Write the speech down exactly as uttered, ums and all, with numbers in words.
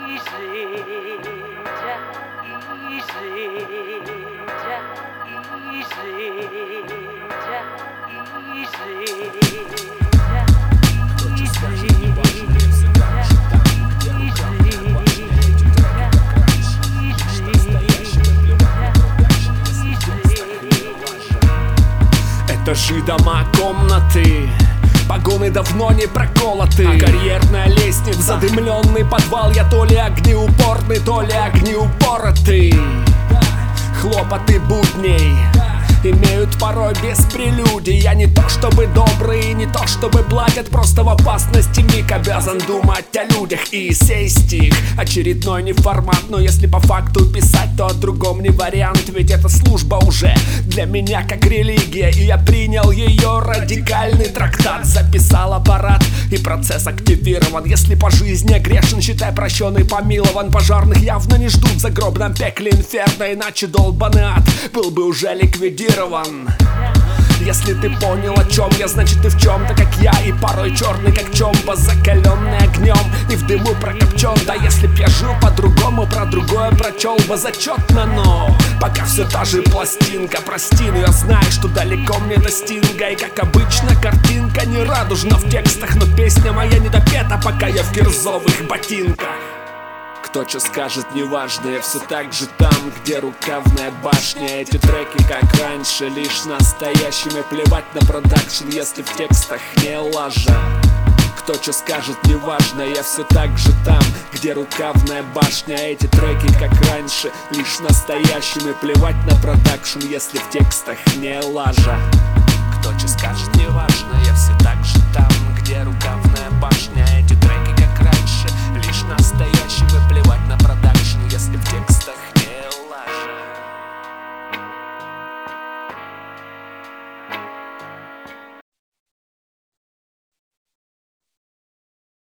Этажи, дома, комнаты, погоны давно не проколоты, а карьерная лестница, задымленный подвал. Я то ли огнеупорный, то ли огнеупоротый. Хлопоты будней имеют порой без прелюдий. Я не то чтобы добрый, не то чтобы платят, просто в опасности миг обязан думать о людях. И сей стих очередной не формат, но если по факту писать, то о другом не вариант. Ведь эта служба уже для меня как религия, и я принял ее радикальный трактат. Записал аппарат, и процесс активирован. Если по жизни грешен, считай прощен и помилован. Пожарных явно не ждут в загробном пекле инферно, иначе долбаный ад был бы уже ликвидирован. Если ты понял, о чем я, значит ты в чем-то как я, и порой черный как чомба, закаленный огнем и в дыму прокопчен. Да если б я жил по-другому, про другое прочел бы зачетно, но пока все та же пластинка. Прости, но я знаю, что далеко мне до стинга. И как обычно картинка не радужна в текстах, но песня моя не допета, пока я в кирзовых ботинках. Кто что скажет, неважно, я все так же там, где рукавная башня. Эти треки, как раньше, лишь настоящими. Плевать на продакшн, если в текстах не лажа. Кто что скажет, неважно, я все так же там, где рукавная башня. Эти треки, как раньше, лишь настоящими. Плевать на продакшн, если в текстах не лажа. Кто что скажет, неважно, я все так же там, где рукавная башня. Эти треки,